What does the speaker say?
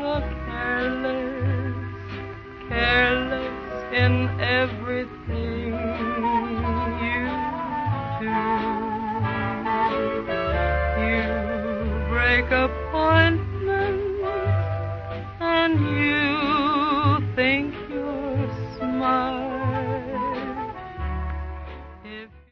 you're careless, careless in everything you do. You break up